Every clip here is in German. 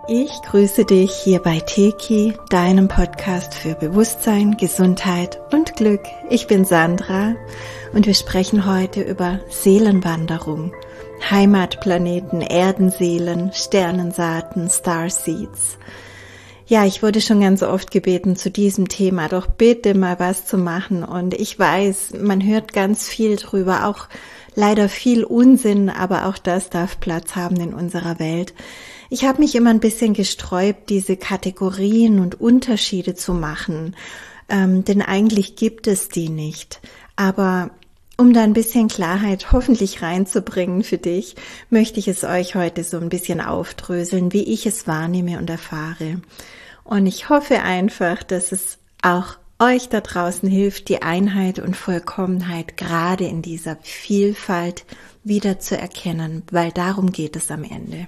Ich grüße dich hier bei Teki, deinem Podcast für Bewusstsein, Gesundheit und Glück. Ich bin Sandra und wir sprechen heute über Seelenwanderung, Heimatplaneten, Erdenseelen, Sternensaaten, Starseeds. Ja, ich wurde schon ganz oft gebeten, zu diesem Thema doch bitte mal was zu machen, und ich weiß, man hört ganz viel drüber, auch leider viel Unsinn, aber auch das darf Platz haben in unserer Welt. Ich habe mich immer ein bisschen gesträubt, diese Kategorien und Unterschiede zu machen, denn eigentlich gibt es die nicht. Aber um da ein bisschen Klarheit hoffentlich reinzubringen für dich, möchte ich es euch heute so ein bisschen aufdröseln, wie ich es wahrnehme und erfahre. Und ich hoffe einfach, dass es auch euch da draußen hilft, die Einheit und Vollkommenheit gerade in dieser Vielfalt wieder zu erkennen, weil darum geht es am Ende.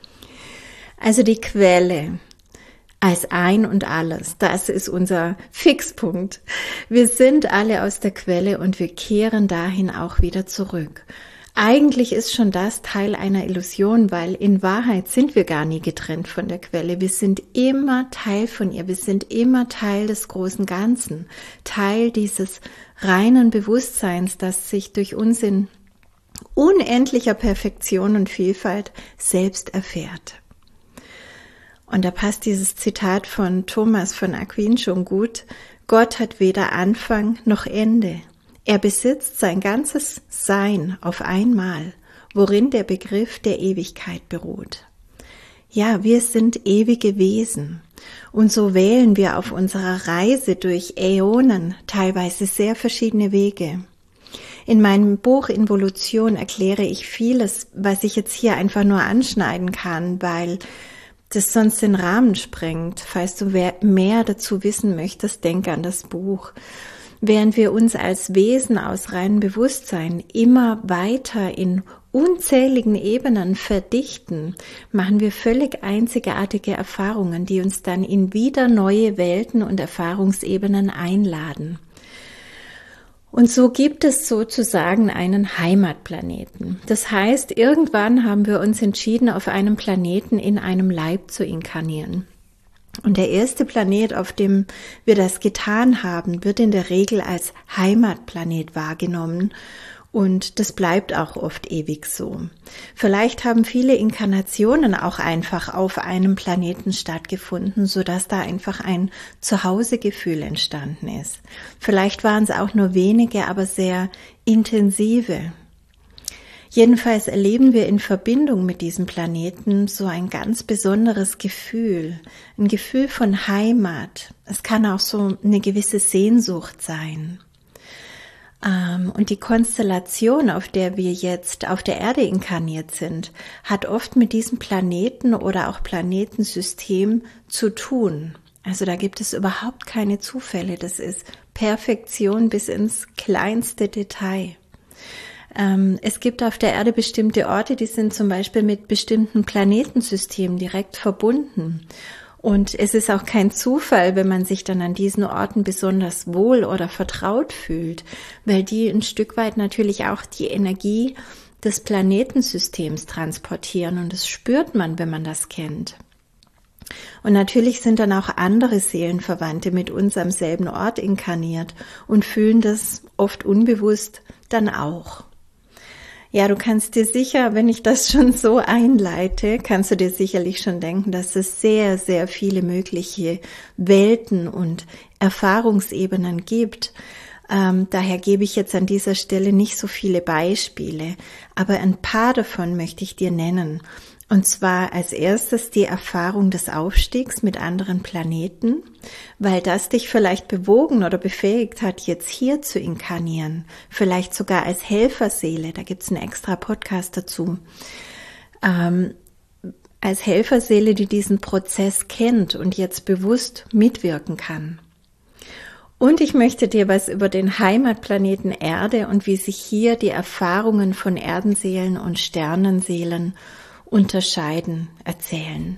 Also die Quelle als Ein und Alles, das ist unser Fixpunkt. Wir sind alle aus der Quelle und wir kehren dahin auch wieder zurück. Eigentlich ist schon das Teil einer Illusion, weil in Wahrheit sind wir gar nie getrennt von der Quelle. Wir sind immer Teil von ihr, wir sind immer Teil des großen Ganzen, Teil dieses reinen Bewusstseins, das sich durch uns in unendlicher Perfektion und Vielfalt selbst erfährt. Und da passt dieses Zitat von Thomas von Aquin schon gut: Gott hat weder Anfang noch Ende. Er besitzt sein ganzes Sein auf einmal, worin der Begriff der Ewigkeit beruht. Ja, wir sind ewige Wesen, und so wählen wir auf unserer Reise durch Äonen teilweise sehr verschiedene Wege. In meinem Buch Involution erkläre ich vieles, was ich jetzt hier einfach nur anschneiden kann, weil das sonst den Rahmen sprengt. Falls du mehr dazu wissen möchtest, denke an das Buch. Während wir uns als Wesen aus reinem Bewusstsein immer weiter in unzähligen Ebenen verdichten, machen wir völlig einzigartige Erfahrungen, die uns dann in wieder neue Welten und Erfahrungsebenen einladen. Und so gibt es sozusagen einen Heimatplaneten. Das heißt, irgendwann haben wir uns entschieden, auf einem Planeten in einem Leib zu inkarnieren. Und der erste Planet, auf dem wir das getan haben, wird in der Regel als Heimatplanet wahrgenommen. Und das bleibt auch oft ewig so. Vielleicht haben viele Inkarnationen auch einfach auf einem Planeten stattgefunden, sodass da einfach ein Zuhausegefühl entstanden ist. Vielleicht waren es auch nur wenige, aber sehr intensive. Jedenfalls erleben wir in Verbindung mit diesem Planeten so ein ganz besonderes Gefühl, ein Gefühl von Heimat. Es kann auch so eine gewisse Sehnsucht sein. Und die Konstellation, auf der wir jetzt auf der Erde inkarniert sind, hat oft mit diesem Planeten oder auch Planetensystem zu tun. Also da gibt es überhaupt keine Zufälle. Das ist Perfektion bis ins kleinste Detail. Es gibt auf der Erde bestimmte Orte, die sind zum Beispiel mit bestimmten Planetensystemen direkt verbunden. Und es ist auch kein Zufall, wenn man sich dann an diesen Orten besonders wohl oder vertraut fühlt, weil die ein Stück weit natürlich auch die Energie des Planetensystems transportieren, und das spürt man, wenn man das kennt. Und natürlich sind dann auch andere Seelenverwandte mit uns am selben Ort inkarniert und fühlen das oft unbewusst dann auch. Ja, du kannst dir sicher, wenn ich das schon so einleite, kannst du dir sicherlich schon denken, dass es sehr, sehr viele mögliche Welten und Erfahrungsebenen gibt. Daher gebe ich jetzt an dieser Stelle nicht so viele Beispiele, aber ein paar davon möchte ich dir nennen. Und zwar als erstes die Erfahrung des Aufstiegs mit anderen Planeten, weil das dich vielleicht bewogen oder befähigt hat, jetzt hier zu inkarnieren, vielleicht sogar als Helferseele, da gibt's einen extra Podcast dazu, als Helferseele, die diesen Prozess kennt und jetzt bewusst mitwirken kann. Und ich möchte dir was über den Heimatplaneten Erde und wie sich hier die Erfahrungen von Erdenseelen und Sternenseelen unterscheiden, erzählen.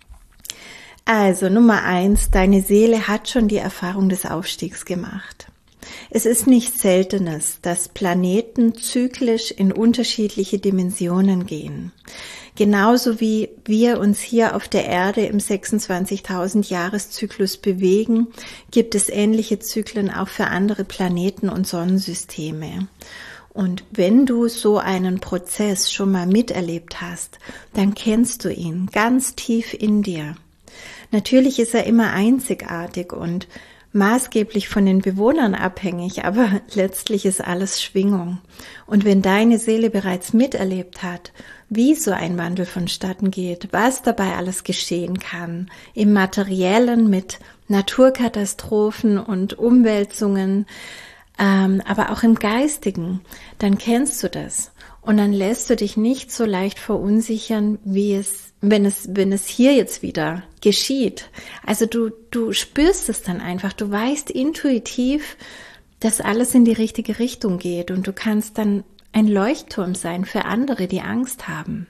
Also Nummer 1, deine Seele hat schon die Erfahrung des Aufstiegs gemacht. Es ist nichts Seltenes, dass Planeten zyklisch in unterschiedliche Dimensionen gehen. Genauso wie wir uns hier auf der Erde im 26.000 Jahreszyklus bewegen, gibt es ähnliche Zyklen auch für andere Planeten und Sonnensysteme. Und wenn du so einen Prozess schon mal miterlebt hast, dann kennst du ihn ganz tief in dir. Natürlich ist er immer einzigartig und maßgeblich von den Bewohnern abhängig, aber letztlich ist alles Schwingung. Und wenn deine Seele bereits miterlebt hat, wie so ein Wandel vonstatten geht, was dabei alles geschehen kann, im Materiellen mit Naturkatastrophen und Umwälzungen, aber auch im Geistigen, dann kennst du das. Und dann lässt du dich nicht so leicht verunsichern, wenn es hier jetzt wieder geschieht. Also du spürst es dann einfach, du weißt intuitiv, dass alles in die richtige Richtung geht und du kannst dann ein Leuchtturm sein für andere, die Angst haben.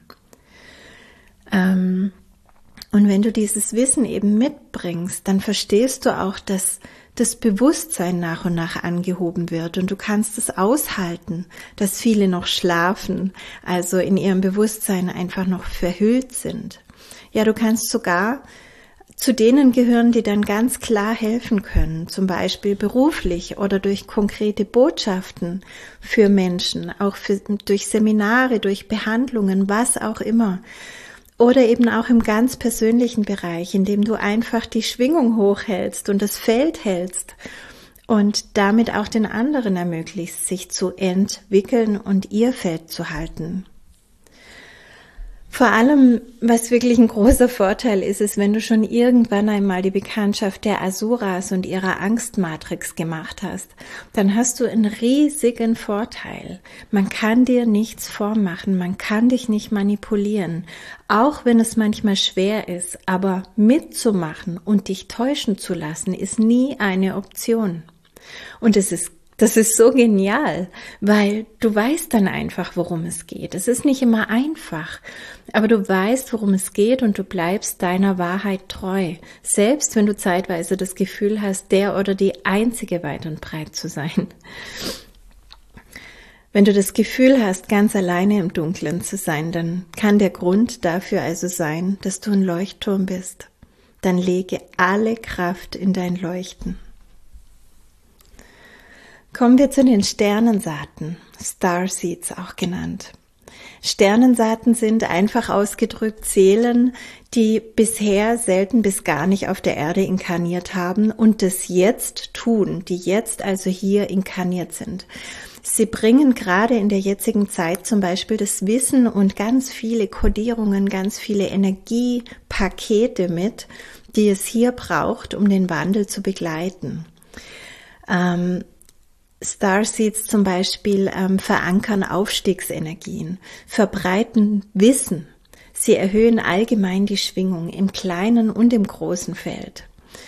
Und wenn du dieses Wissen eben mitbringst, dann verstehst du auch, dass das Bewusstsein nach und nach angehoben wird und du kannst es aushalten, dass viele noch schlafen, also in ihrem Bewusstsein einfach noch verhüllt sind. Ja, du kannst sogar zu denen gehören, die dann ganz klar helfen können, zum Beispiel beruflich oder durch konkrete Botschaften für Menschen, auch durch Seminare, durch Behandlungen, was auch immer. Oder eben auch im ganz persönlichen Bereich, indem du einfach die Schwingung hochhältst und das Feld hältst und damit auch den anderen ermöglicht, sich zu entwickeln und ihr Feld zu halten. Vor allem, was wirklich ein großer Vorteil ist, ist, wenn du schon irgendwann einmal die Bekanntschaft der Asuras und ihrer Angstmatrix gemacht hast, dann hast du einen riesigen Vorteil. Man kann dir nichts vormachen, man kann dich nicht manipulieren, auch wenn es manchmal schwer ist, aber mitzumachen und dich täuschen zu lassen, ist nie eine Option. Und das ist so genial, weil du weißt dann einfach, worum es geht. Es ist nicht immer einfach, aber du weißt, worum es geht und du bleibst deiner Wahrheit treu. Selbst wenn du zeitweise das Gefühl hast, der oder die Einzige weit und breit zu sein. Wenn du das Gefühl hast, ganz alleine im Dunkeln zu sein, dann kann der Grund dafür also sein, dass du ein Leuchtturm bist. Dann lege alle Kraft in dein Leuchten. Kommen wir zu den Sternensaaten, Starseeds auch genannt. Sternensaaten sind einfach ausgedrückt Seelen, die bisher selten bis gar nicht auf der Erde inkarniert haben und das jetzt tun, die jetzt also hier inkarniert sind. Sie bringen gerade in der jetzigen Zeit zum Beispiel das Wissen und ganz viele Kodierungen, ganz viele Energiepakete mit, die es hier braucht, um den Wandel zu begleiten. Starseeds zum Beispiel verankern Aufstiegsenergien, verbreiten Wissen. Sie erhöhen allgemein die Schwingung im kleinen und im großen Feld.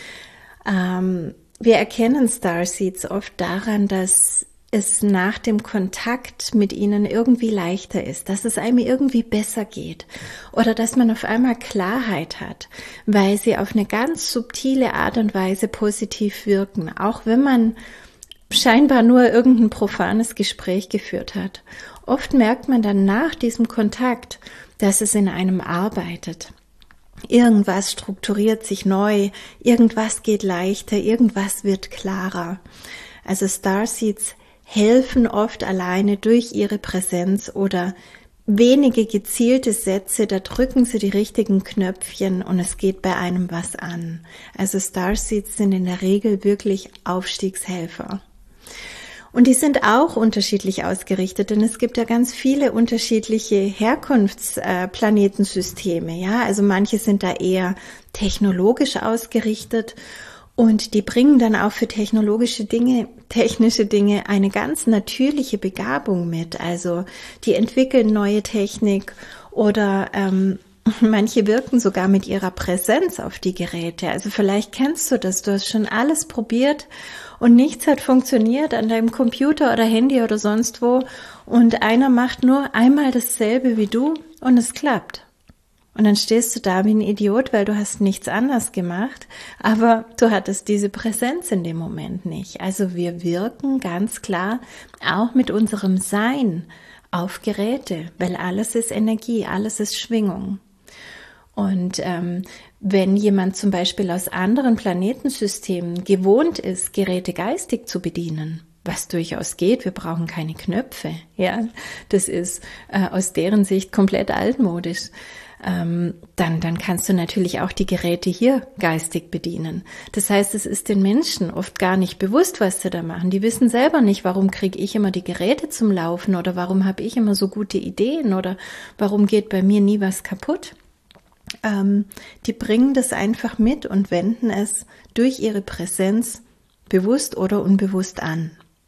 Wir erkennen Starseeds oft daran, dass es nach dem Kontakt mit ihnen irgendwie leichter ist, dass es einem irgendwie besser geht oder dass man auf einmal Klarheit hat, weil sie auf eine ganz subtile Art und Weise positiv wirken, auch wenn man scheinbar nur irgendein profanes Gespräch geführt hat. Oft merkt man dann nach diesem Kontakt, dass es in einem arbeitet. Irgendwas strukturiert sich neu, irgendwas geht leichter, irgendwas wird klarer. Also Starseeds helfen oft alleine durch ihre Präsenz oder wenige gezielte Sätze, da drücken sie die richtigen Knöpfchen und es geht bei einem was an. Also Starseeds sind in der Regel wirklich Aufstiegshelfer. Und die sind auch unterschiedlich ausgerichtet, denn es gibt ja ganz viele unterschiedliche Herkunftsplanetensysteme, ja. Also manche sind da eher technologisch ausgerichtet und die bringen dann auch für technische Dinge eine ganz natürliche Begabung mit. Also die entwickeln neue Technik oder manche wirken sogar mit ihrer Präsenz auf die Geräte. Also vielleicht kennst du das, du hast schon alles probiert und nichts hat funktioniert an deinem Computer oder Handy oder sonst wo und einer macht nur einmal dasselbe wie du und es klappt. Und dann stehst du da wie ein Idiot, weil du hast nichts anders gemacht, aber du hattest diese Präsenz in dem Moment nicht. Also wir wirken ganz klar auch mit unserem Sein auf Geräte, weil alles ist Energie, alles ist Schwingung. Und wenn jemand zum Beispiel aus anderen Planetensystemen gewohnt ist, Geräte geistig zu bedienen, was durchaus geht, wir brauchen keine Knöpfe, ja, das ist aus deren Sicht komplett altmodisch. Dann kannst du natürlich auch die Geräte hier geistig bedienen. Das heißt, es ist den Menschen oft gar nicht bewusst, was sie da machen. Die wissen selber nicht, warum kriege ich immer die Geräte zum Laufen oder warum habe ich immer so gute Ideen oder warum geht bei mir nie was kaputt. Die bringen das einfach mit und wenden es durch ihre Präsenz bewusst oder unbewusst an.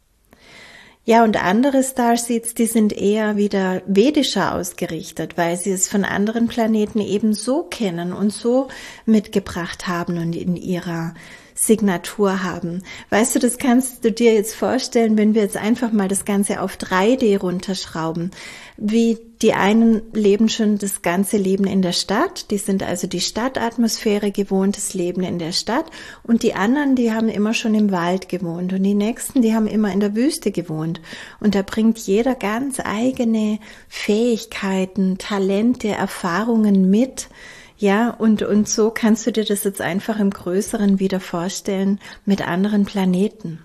Ja, und andere Starseeds, die sind eher wieder vedischer ausgerichtet, weil sie es von anderen Planeten eben so kennen und so mitgebracht haben und in ihrer Signatur haben. Weißt du, das kannst du dir jetzt vorstellen, wenn wir jetzt einfach mal das Ganze auf 3D runterschrauben. Wie die einen leben schon das ganze Leben in der Stadt, die sind also die Stadtatmosphäre gewohnt, das Leben in der Stadt, und die anderen, die haben immer schon im Wald gewohnt und die nächsten, die haben immer in der Wüste gewohnt, und da bringt jeder ganz eigene Fähigkeiten, Talente, Erfahrungen mit. Ja, und so kannst du dir das jetzt einfach im Größeren wieder vorstellen mit anderen Planeten.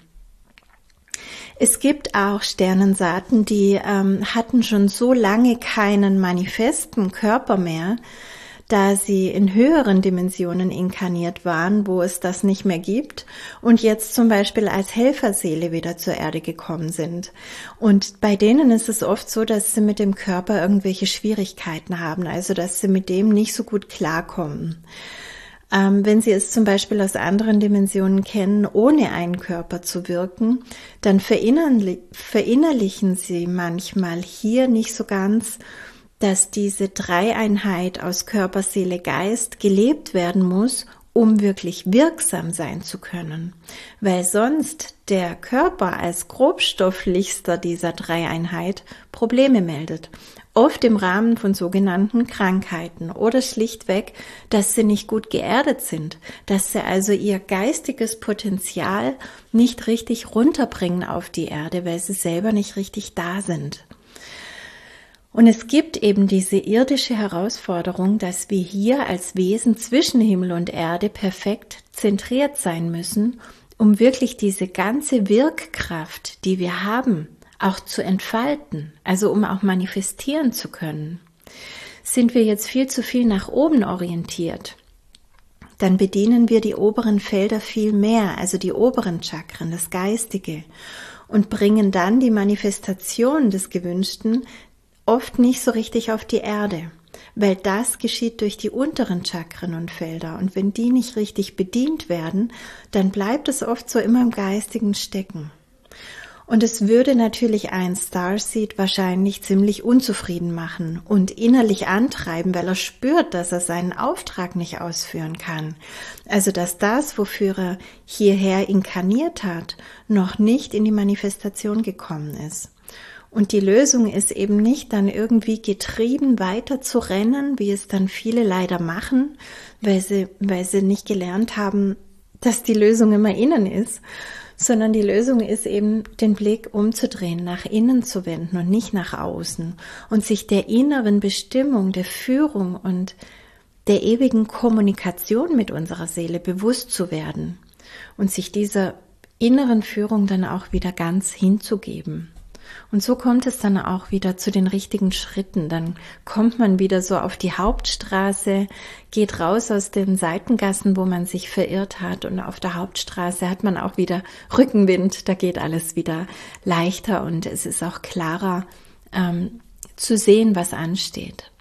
Es gibt auch Sternensaaten, die hatten schon so lange keinen manifesten Körper mehr, da sie in höheren Dimensionen inkarniert waren, wo es das nicht mehr gibt und jetzt zum Beispiel als Helferseele wieder zur Erde gekommen sind. Und bei denen ist es oft so, dass sie mit dem Körper irgendwelche Schwierigkeiten haben, also dass sie mit dem nicht so gut klarkommen. Wenn Sie es zum Beispiel aus anderen Dimensionen kennen, ohne einen Körper zu wirken, dann verinnerlichen Sie manchmal hier nicht so ganz, dass diese Dreieinheit aus Körper, Seele, Geist gelebt werden muss, um wirklich wirksam sein zu können. Weil sonst der Körper als grobstofflichster dieser Dreieinheit Probleme meldet. Oft im Rahmen von sogenannten Krankheiten oder schlichtweg, dass sie nicht gut geerdet sind, dass sie also ihr geistiges Potenzial nicht richtig runterbringen auf die Erde, weil sie selber nicht richtig da sind. Und es gibt eben diese irdische Herausforderung, dass wir hier als Wesen zwischen Himmel und Erde perfekt zentriert sein müssen, um wirklich diese ganze Wirkkraft, die wir haben, auch zu entfalten, also um auch manifestieren zu können. Sind wir jetzt viel zu viel nach oben orientiert, dann bedienen wir die oberen Felder viel mehr, also die oberen Chakren, das Geistige, und bringen dann die Manifestation des Gewünschten oft nicht so richtig auf die Erde, weil das geschieht durch die unteren Chakren und Felder, und wenn die nicht richtig bedient werden, dann bleibt es oft so immer im Geistigen stecken. Und es würde natürlich ein Starseed wahrscheinlich ziemlich unzufrieden machen und innerlich antreiben, weil er spürt, dass er seinen Auftrag nicht ausführen kann. Also dass das, wofür er hierher inkarniert hat, noch nicht in die Manifestation gekommen ist. Und die Lösung ist eben nicht dann irgendwie getrieben weiter zu rennen, wie es dann viele leider machen, weil sie nicht gelernt haben, dass die Lösung immer innen ist, sondern die Lösung ist eben, den Blick umzudrehen, nach innen zu wenden und nicht nach außen und sich der inneren Bestimmung, der Führung und der ewigen Kommunikation mit unserer Seele bewusst zu werden und sich dieser inneren Führung dann auch wieder ganz hinzugeben. Und so kommt es dann auch wieder zu den richtigen Schritten. Dann kommt man wieder so auf die Hauptstraße, geht raus aus den Seitengassen, wo man sich verirrt hat, und auf der Hauptstraße hat man auch wieder Rückenwind. Da geht alles wieder leichter und es ist auch klarer zu sehen, was ansteht.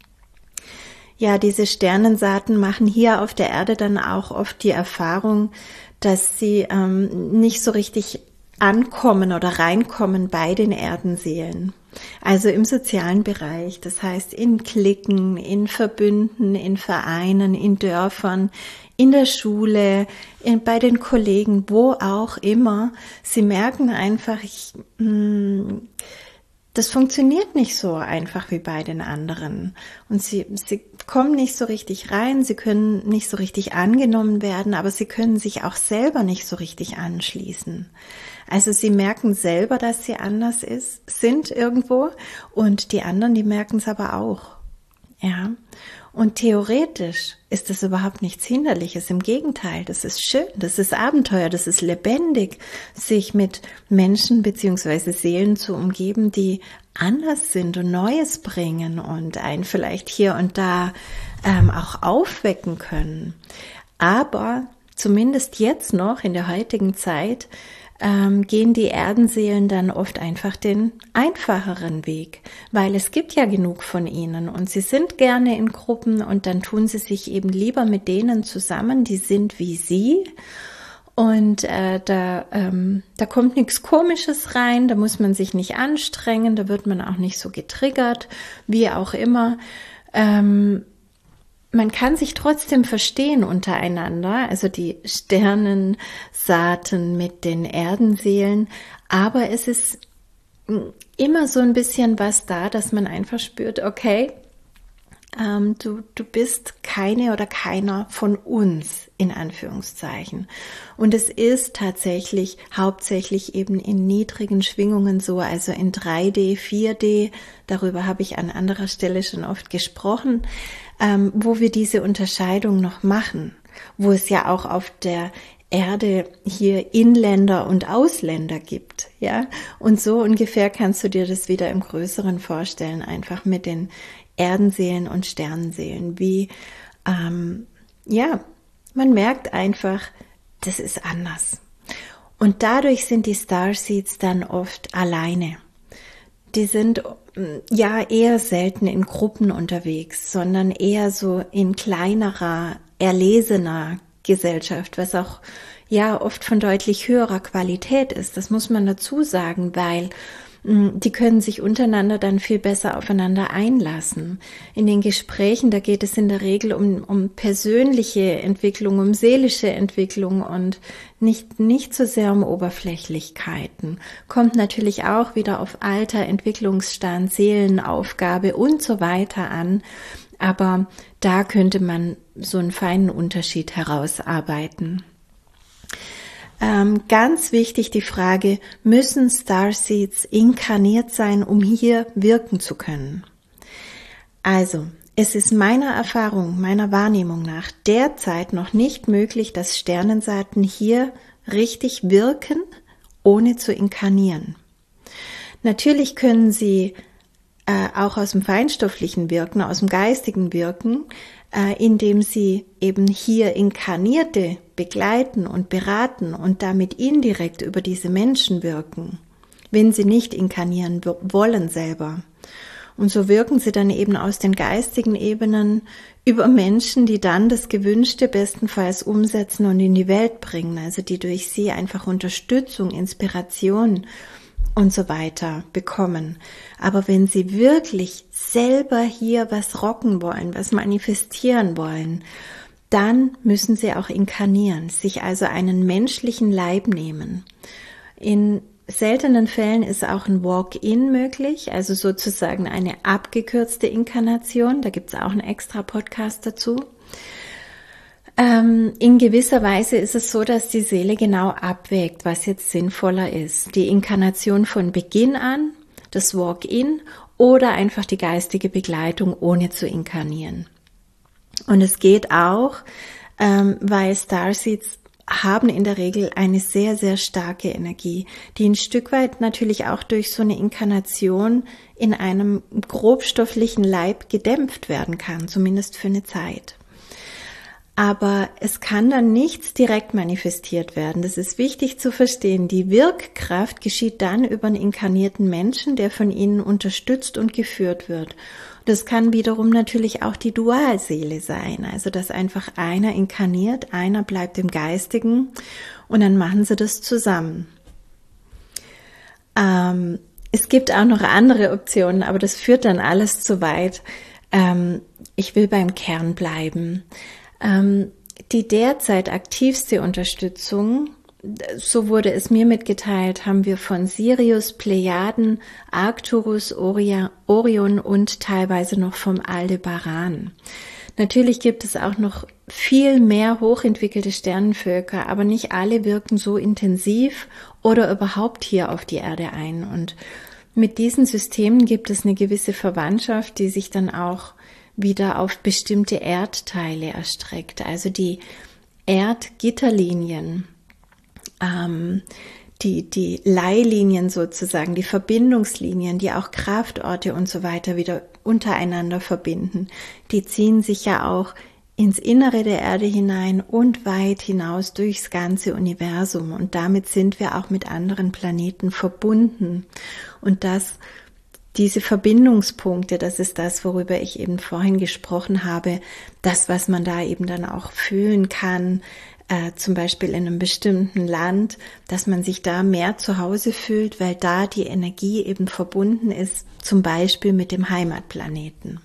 Ja, diese Sternensaaten machen hier auf der Erde dann auch oft die Erfahrung, dass sie nicht so richtig ankommen oder reinkommen bei den Erdenseelen. Also im sozialen Bereich, das heißt in Cliquen, in Verbünden, in Vereinen, in Dörfern, in der Schule, bei den Kollegen, wo auch immer. Sie merken einfach, das funktioniert nicht so einfach wie bei den anderen. Und sie kommen nicht so richtig rein, sie können nicht so richtig angenommen werden, aber sie können sich auch selber nicht so richtig anschließen. Also sie merken selber, dass sie anders sind irgendwo, und die anderen, die merken es aber auch. Ja. Und theoretisch ist das überhaupt nichts Hinderliches. Im Gegenteil, das ist schön, das ist Abenteuer, das ist lebendig, sich mit Menschen bzw. Seelen zu umgeben, die anders sind und Neues bringen und einen vielleicht hier und da auch aufwecken können. Aber zumindest jetzt noch in der heutigen Zeit gehen die Erdenseelen dann oft einfach den einfacheren Weg, weil es gibt ja genug von ihnen und sie sind gerne in Gruppen, und dann tun sie sich eben lieber mit denen zusammen, die sind wie sie, und da kommt nichts Komisches rein, da muss man sich nicht anstrengen, da wird man auch nicht so getriggert, wie auch immer. Man kann sich trotzdem verstehen untereinander, also die Sternensaaten mit den Erdenseelen, aber es ist immer so ein bisschen was da, dass man einfach spürt, okay, du bist keine oder keiner von uns, in Anführungszeichen. Und es ist tatsächlich hauptsächlich eben in niedrigen Schwingungen so, also in 3D, 4D, darüber habe ich an anderer Stelle schon oft gesprochen, wo wir diese Unterscheidung noch machen, wo es ja auch auf der Erde hier Inländer und Ausländer gibt, ja, und so ungefähr kannst du dir das wieder im Größeren vorstellen, einfach mit den Erdenseelen und Sternenseelen, wie, man merkt einfach, das ist anders. Und dadurch sind die Starseeds dann oft alleine. Die sind ja eher selten in Gruppen unterwegs, sondern eher so in kleinerer, erlesener Gesellschaft, was auch ja oft von deutlich höherer Qualität ist. Das muss man dazu sagen, weil die können sich untereinander dann viel besser aufeinander einlassen. In den Gesprächen, da geht es in der Regel um persönliche Entwicklung, um seelische Entwicklung und nicht so sehr um Oberflächlichkeiten. Kommt natürlich auch wieder auf Alter, Entwicklungsstand, Seelenaufgabe und so weiter an. Aber da könnte man so einen feinen Unterschied herausarbeiten. Ganz wichtig die Frage, müssen Starseeds inkarniert sein, um hier wirken zu können? Also, es ist meiner Erfahrung, meiner Wahrnehmung nach derzeit noch nicht möglich, dass Sternensaaten hier richtig wirken, ohne zu inkarnieren. Natürlich können sie auch aus dem feinstofflichen Wirken, aus dem geistigen Wirken, indem sie eben hier Inkarnierte begleiten und beraten und damit indirekt über diese Menschen wirken, wenn sie nicht inkarnieren wollen selber. Und so wirken sie dann eben aus den geistigen Ebenen über Menschen, die dann das Gewünschte bestenfalls umsetzen und in die Welt bringen, also die durch sie einfach Unterstützung, Inspiration und so weiter bekommen. Aber wenn sie wirklich selber hier was rocken wollen, was manifestieren wollen, dann müssen sie auch inkarnieren, sich also einen menschlichen Leib nehmen. In seltenen Fällen ist auch ein Walk-in möglich, also sozusagen eine abgekürzte Inkarnation. Da gibt es auch einen extra Podcast dazu. In gewisser Weise ist es so, dass die Seele genau abwägt, was jetzt sinnvoller ist. Die Inkarnation von Beginn an, das Walk-in oder einfach die geistige Begleitung, ohne zu inkarnieren. Und es geht auch, weil Starseeds haben in der Regel eine sehr, sehr starke Energie, die ein Stück weit natürlich auch durch so eine Inkarnation in einem grobstofflichen Leib gedämpft werden kann, zumindest für eine Zeit. Aber es kann dann nichts direkt manifestiert werden. Das ist wichtig zu verstehen. Die Wirkkraft geschieht dann über einen inkarnierten Menschen, der von ihnen unterstützt und geführt wird. Das kann wiederum natürlich auch die Dualseele sein. Also, dass einfach einer inkarniert, einer bleibt im Geistigen und dann machen sie das zusammen. Es gibt auch noch andere Optionen, aber das führt dann alles zu weit. Ich will beim Kern bleiben. Die derzeit aktivste Unterstützung, so wurde es mir mitgeteilt, haben wir von Sirius, Plejaden, Arcturus, Orion und teilweise noch vom Aldebaran. Natürlich gibt es auch noch viel mehr hochentwickelte Sternenvölker, aber nicht alle wirken so intensiv oder überhaupt hier auf die Erde ein. Und mit diesen Systemen gibt es eine gewisse Verwandtschaft, die sich dann auch wieder auf bestimmte Erdteile erstreckt. Also die Erdgitterlinien, die Leihlinien sozusagen, die Verbindungslinien, die auch Kraftorte und so weiter wieder untereinander verbinden, die ziehen sich ja auch ins Innere der Erde hinein und weit hinaus durchs ganze Universum. Und damit sind wir auch mit anderen Planeten verbunden. Und diese Verbindungspunkte, das ist das, worüber ich eben vorhin gesprochen habe, das, was man da eben dann auch fühlen kann, zum Beispiel in einem bestimmten Land, dass man sich da mehr zu Hause fühlt, weil da die Energie eben verbunden ist, zum Beispiel mit dem Heimatplaneten.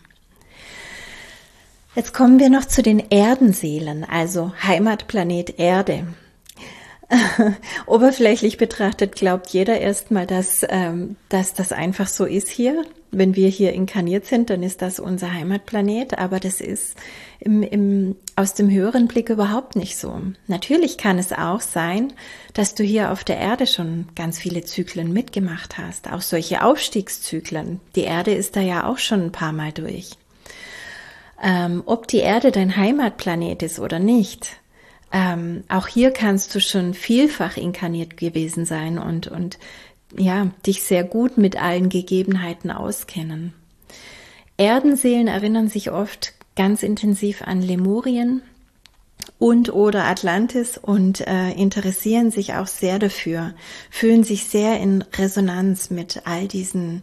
Jetzt kommen wir noch zu den Erdenseelen, also Heimatplanet Erde. Oberflächlich betrachtet glaubt jeder erstmal, dass das einfach so ist hier. Wenn wir hier inkarniert sind, dann ist das unser Heimatplanet, aber das ist aus dem höheren Blick überhaupt nicht so. Natürlich kann es auch sein, dass du hier auf der Erde schon ganz viele Zyklen mitgemacht hast, auch solche Aufstiegszyklen. Die Erde ist da ja auch schon ein paar Mal durch. Ob die Erde dein Heimatplanet ist oder nicht, auch hier kannst du schon vielfach inkarniert gewesen sein und ja, dich sehr gut mit allen Gegebenheiten auskennen. Erdenseelen erinnern sich oft ganz intensiv an Lemurien und oder Atlantis und interessieren sich auch sehr dafür, fühlen sich sehr in Resonanz mit all diesen,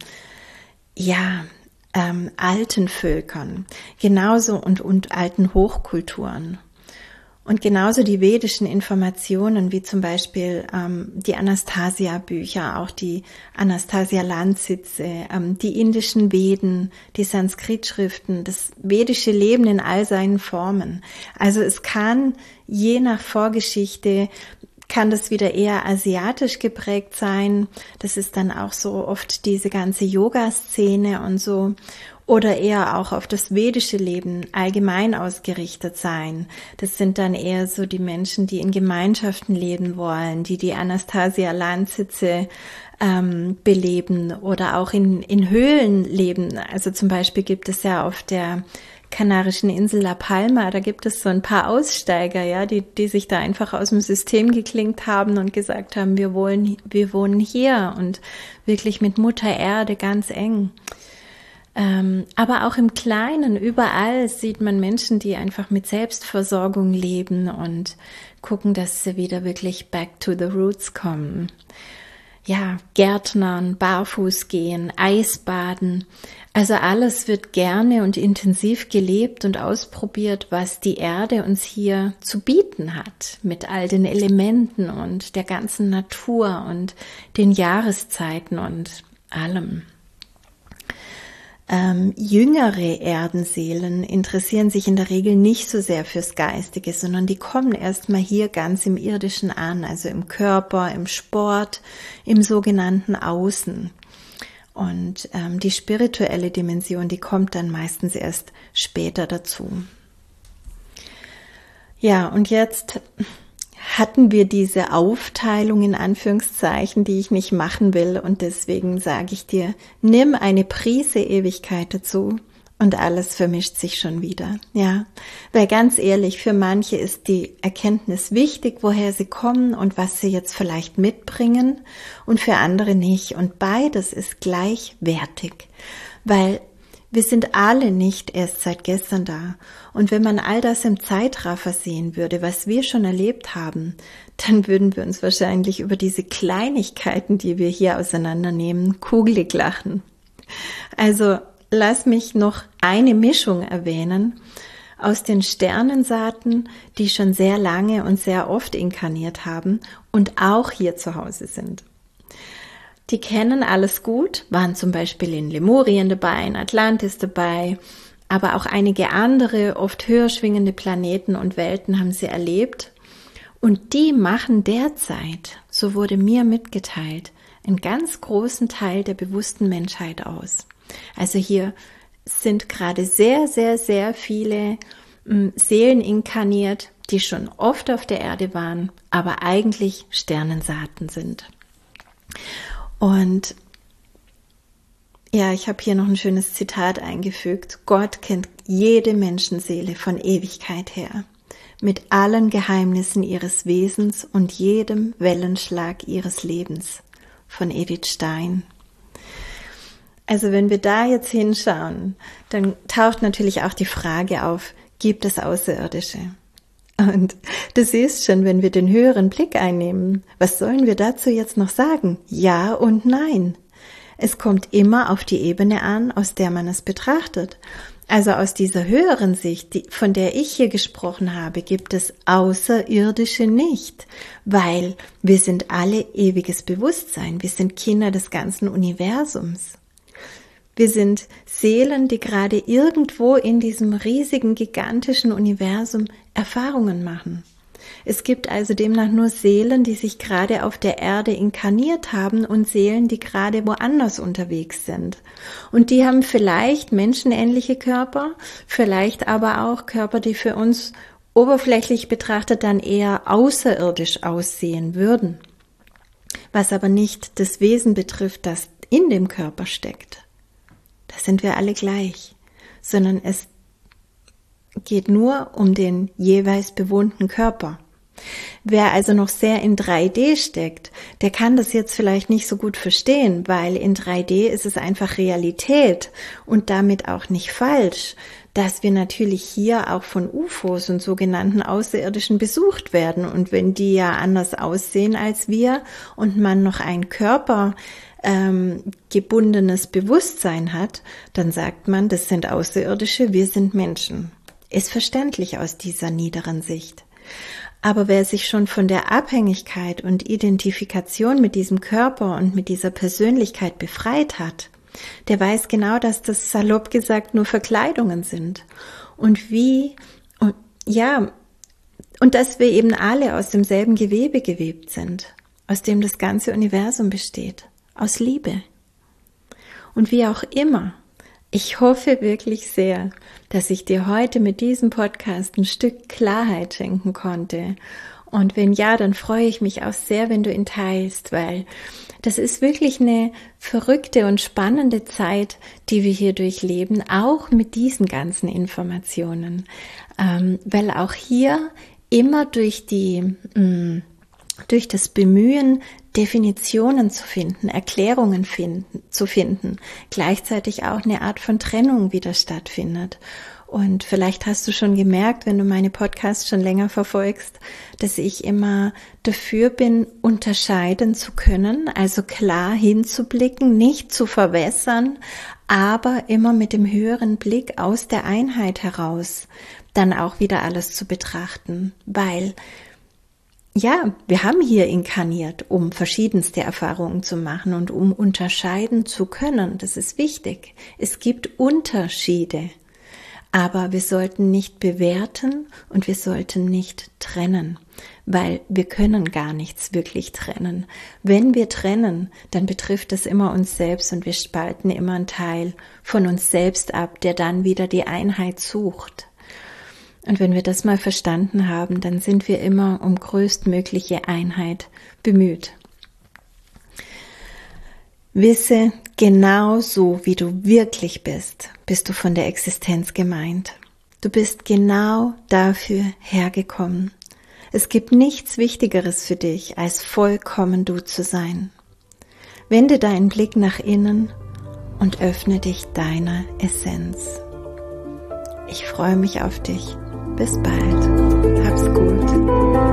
alten Völkern, genauso und alten Hochkulturen. Und genauso die vedischen Informationen, wie zum Beispiel die Anastasia-Bücher, auch die Anastasia-Landsitze, die indischen Veden, die Sanskrit-Schriften, das vedische Leben in all seinen Formen. Also es kann, je nach Vorgeschichte, kann das wieder eher asiatisch geprägt sein. Das ist dann auch so oft diese ganze Yoga-Szene und so. Oder eher auch auf das vedische Leben allgemein ausgerichtet sein. Das sind dann eher so die Menschen, die in Gemeinschaften leben wollen, die Anastasia-Landsitze beleben oder auch in Höhlen leben. Also zum Beispiel gibt es ja auf der kanarischen Insel La Palma, da gibt es so ein paar Aussteiger, ja, die sich da einfach aus dem System geklingt haben und gesagt haben, wir wohnen hier und wirklich mit Mutter Erde ganz eng. Aber auch im Kleinen, überall sieht man Menschen, die einfach mit Selbstversorgung leben und gucken, dass sie wieder wirklich back to the roots kommen. Ja, Gärtnern, barfuß gehen, Eisbaden, also alles wird gerne und intensiv gelebt und ausprobiert, was die Erde uns hier zu bieten hat, mit all den Elementen und der ganzen Natur und den Jahreszeiten und allem. Jüngere Erdenseelen interessieren sich in der Regel nicht so sehr fürs Geistige, sondern die kommen erstmal hier ganz im Irdischen an, also im Körper, im Sport, im sogenannten Außen. Und die spirituelle Dimension, die kommt dann meistens erst später dazu. Ja, und jetzt hatten wir diese Aufteilung in Anführungszeichen, die ich nicht machen will, und deswegen sage ich dir, nimm eine Prise Ewigkeit dazu und alles vermischt sich schon wieder, ja, weil ganz ehrlich, für manche ist die Erkenntnis wichtig, woher sie kommen und was sie jetzt vielleicht mitbringen, und für andere nicht, und beides ist gleichwertig, weil wir sind alle nicht erst seit gestern da. Und wenn man all das im Zeitraffer sehen würde, was wir schon erlebt haben, dann würden wir uns wahrscheinlich über diese Kleinigkeiten, die wir hier auseinandernehmen, kugelig lachen. Also lass mich noch eine Mischung erwähnen aus den Sternensaaten, die schon sehr lange und sehr oft inkarniert haben und auch hier zu Hause sind. Die kennen alles gut, waren zum Beispiel in Lemurien dabei, in Atlantis dabei, aber auch einige andere, oft höher schwingende Planeten und Welten haben sie erlebt. Und die machen derzeit, so wurde mir mitgeteilt, einen ganz großen Teil der bewussten Menschheit aus. Also hier sind gerade sehr, sehr, sehr viele Seelen inkarniert, die schon oft auf der Erde waren, aber eigentlich Sternensaaten sind. Und ja, ich habe hier noch ein schönes Zitat eingefügt. Gott kennt jede Menschenseele von Ewigkeit her, mit allen Geheimnissen ihres Wesens und jedem Wellenschlag ihres Lebens. Von Edith Stein. Also wenn wir da jetzt hinschauen, dann taucht natürlich auch die Frage auf, gibt es Außerirdische? Und du siehst schon, wenn wir den höheren Blick einnehmen, was sollen wir dazu jetzt noch sagen? Ja und nein. Es kommt immer auf die Ebene an, aus der man es betrachtet. Also aus dieser höheren Sicht, von der ich hier gesprochen habe, gibt es Außerirdische nicht, weil wir sind alle ewiges Bewusstsein, wir sind Kinder des ganzen Universums. Wir sind Seelen, die gerade irgendwo in diesem riesigen, gigantischen Universum Erfahrungen machen. Es gibt also demnach nur Seelen, die sich gerade auf der Erde inkarniert haben und Seelen, die gerade woanders unterwegs sind. Und die haben vielleicht menschenähnliche Körper, vielleicht aber auch Körper, die für uns oberflächlich betrachtet dann eher außerirdisch aussehen würden. Was aber nicht das Wesen betrifft, das in dem Körper steckt. Da sind wir alle gleich, sondern es geht nur um den jeweils bewohnten Körper. Wer also noch sehr in 3D steckt, der kann das jetzt vielleicht nicht so gut verstehen, weil in 3D ist es einfach Realität und damit auch nicht falsch, dass wir natürlich hier auch von UFOs und sogenannten Außerirdischen besucht werden. Und wenn die ja anders aussehen als wir und man noch ein körpergebundenes Bewusstsein hat, dann sagt man, das sind Außerirdische, wir sind Menschen. Ist verständlich aus dieser niederen Sicht. Aber wer sich schon von der Abhängigkeit und Identifikation mit diesem Körper und mit dieser Persönlichkeit befreit hat, der weiß genau, dass das salopp gesagt nur Verkleidungen sind. Und dass wir eben alle aus demselben Gewebe gewebt sind, aus dem das ganze Universum besteht, aus Liebe. Und wie auch immer, ich hoffe wirklich sehr, dass ich dir heute mit diesem Podcast ein Stück Klarheit schenken konnte. Und wenn ja, dann freue ich mich auch sehr, wenn du ihn teilst, weil das ist wirklich eine verrückte und spannende Zeit, die wir hier durchleben, auch mit diesen ganzen Informationen. Weil auch hier immer durch das Bemühen, Definitionen zu finden, Erklärungen zu finden, gleichzeitig auch eine Art von Trennung wieder stattfindet. Und vielleicht hast du schon gemerkt, wenn du meine Podcasts schon länger verfolgst, dass ich immer dafür bin, unterscheiden zu können, also klar hinzublicken, nicht zu verwässern, aber immer mit dem höheren Blick aus der Einheit heraus dann auch wieder alles zu betrachten, weil ja, wir haben hier inkarniert, um verschiedenste Erfahrungen zu machen und um unterscheiden zu können. Das ist wichtig. Es gibt Unterschiede, aber wir sollten nicht bewerten und wir sollten nicht trennen, weil wir können gar nichts wirklich trennen. Wenn wir trennen, dann betrifft es immer uns selbst und wir spalten immer einen Teil von uns selbst ab, der dann wieder die Einheit sucht. Und wenn wir das mal verstanden haben, dann sind wir immer um größtmögliche Einheit bemüht. Wisse, genau so wie du wirklich bist, bist du von der Existenz gemeint. Du bist genau dafür hergekommen. Es gibt nichts Wichtigeres für dich, als vollkommen du zu sein. Wende deinen Blick nach innen und öffne dich deiner Essenz. Ich freue mich auf dich. Bis bald. Hab's gut.